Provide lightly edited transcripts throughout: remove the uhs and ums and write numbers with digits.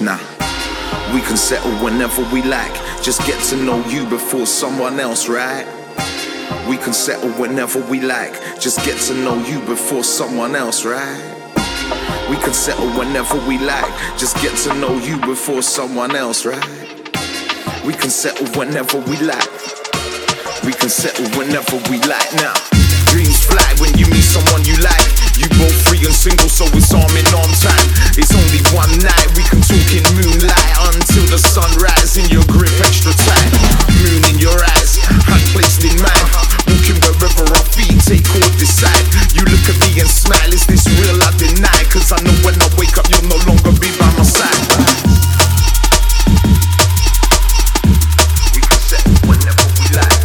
Nah, we can settle whenever we like. Just get to know you before someone else, right? We can settle whenever we like. Just get to know you before someone else, right? We can settle whenever we like. Just get to know you before someone else, right? We can settle whenever we like. We can settle whenever we like. Now, dreams fly when you meet someone you like. You both free and single, so it's arm in arm time. It's only one night, we can talk in moonlight until the sun rises. In your grip extra tight, moon in your eyes, hand placed in mine. Walking wherever our feet take or decide. You look at me and smile, is this real? I deny, cause I know when I wake up you'll no longer be by my side. We can settle whenever we like.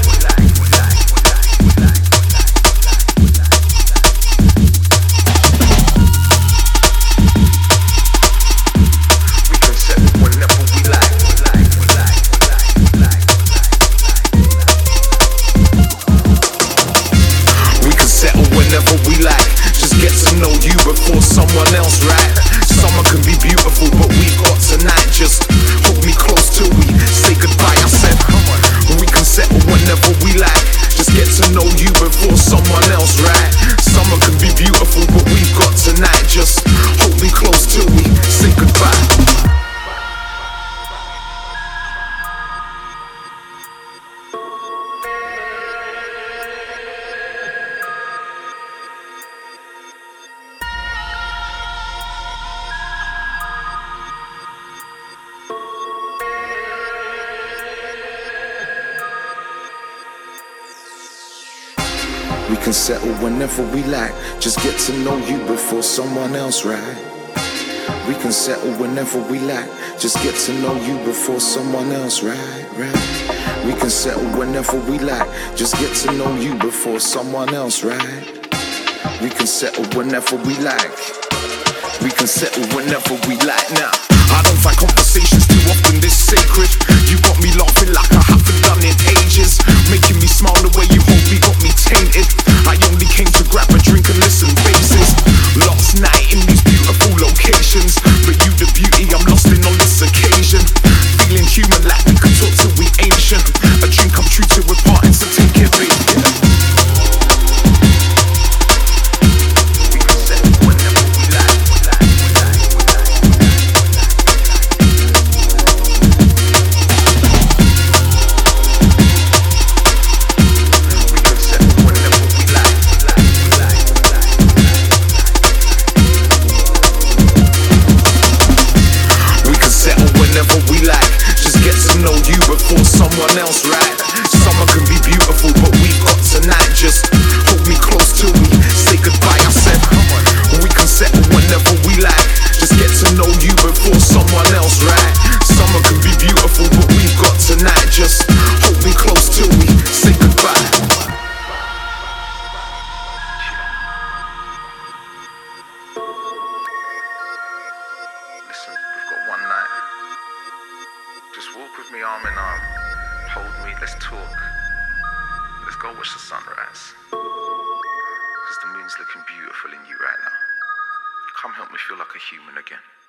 Whenever we like, just get to know you before someone else, right? Summer can be beautiful, but we've got tonight. Just hold me close till we say goodbye. I said, we can settle whenever we like. Just get to know you before someone else, right? Summer can be beautiful, but we've got tonight. Just hold me close till we say goodbye. We can settle whenever we like. Just get to know you before someone else, right? We can settle whenever we like. Just get to know you before someone else, right? We can settle whenever we like. Just get to know you before someone else, right? We can settle whenever we like. We can settle whenever we like. Now, I don't find conversations too often this sacred. You got me laughing like I haven't done in ages. Making me smile the way you hold me got me tainted. I only came to grab a drink and listen bases. Last night in these beautiful locations, but you the beauty I'm lost in on this occasion. Feeling human like we could talk till we ancient. A drink I'm true to we're parting, so take it, baby. Whenever we like, just get to know you before someone else, right? Summer can be beautiful, but we've got tonight. Just hold me close till we say goodbye. I said, we can settle whenever we like. Just get to know you before someone else, right? Summer can be beautiful, but we've got tonight. Just hold me close till we say goodbye. Listen, we've got one night. Just walk with me arm in arm. Hold me, let's talk. Let's go watch the sunrise. Cause the moon's looking beautiful in you right now. Come help me feel like a human again.